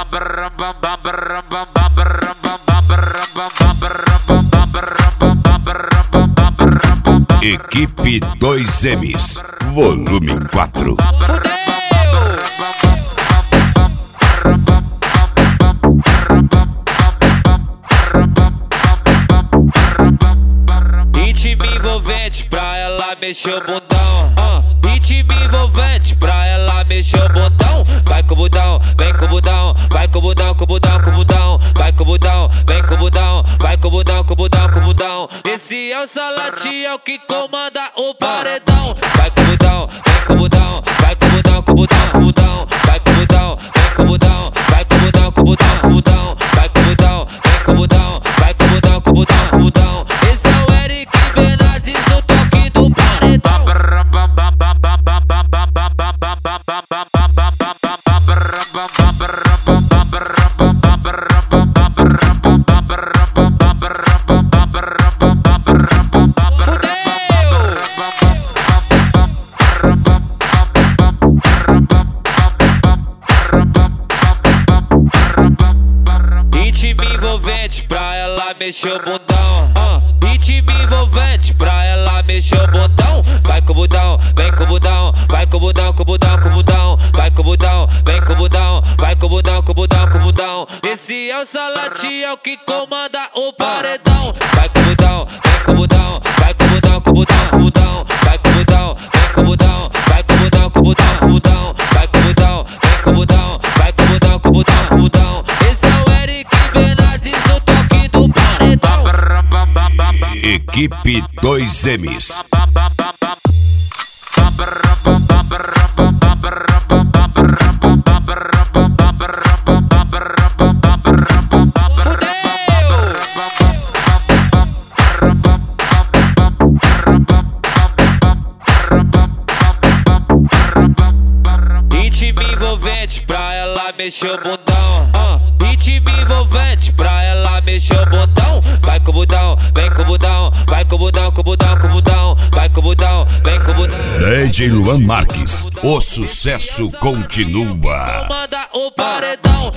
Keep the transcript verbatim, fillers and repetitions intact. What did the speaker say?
Equipe dois M's, volume quatro. Ritmo envolvente pra ela mexer o bundão. uh. Ritmo envolvente pra ela mexer o bundão. Vai com o bundão, vem com o bundão. Vai com o bundão, com o bundão, com o bundão. Vai com o bundão, vem com o bundão. Vai com o bundão, com o bundão, com o bundão. Esse é o Salati, é o que comanda o paredão. Vai com o bundão, vem com o bundão. Vai com o bundão, com o bundão, com o bundão. Vai com o bundão, vem com o bundão. Vai com o bundão, com o bundão, com o bundão. Vai com o bundão, vem com o bundão. Vai com o bundão, com o bundão, com o bundão. Esse é o Eric Bernardes, o toque do paredão. Ritmo envolvente pra ela mexer o bundão. uh. Ritmo envolvente pra ela mexer o bundão. Vai com o bundão, vem com o bundão. Vai com o bundão, com o bundão, com o bundão. Vai com o bundão, vem com o bundão. Vai com o bundão, com o bundão, com o bundão. Esse é o Salati, é o que comanda o paredão. Vai com o bundão, vem com o bundão. Vai com o bundão, com o bundão, com o bundão. Vai com o bundão, vem com o bundão. Vai com o bundão, com o bundão, com o bundão. Vai com o bundão, vem com o bundão. Vai com o bundão, com o bundão, com o bundão. Esse é o Eric Bernardes, o toque do paredão. Equipe dois M's. Ritmo envolvente pra ela mexer o bundão. uh. Ritmo envolvente pra ela mexer o bundão. Vai com o bundão, vem com o bundão. Vai com o bundão, com o bundão, com o bundão. Vai com o bundão, vem com o bundão. D J Luan Marques, o sucesso continua. Comanda o paredão.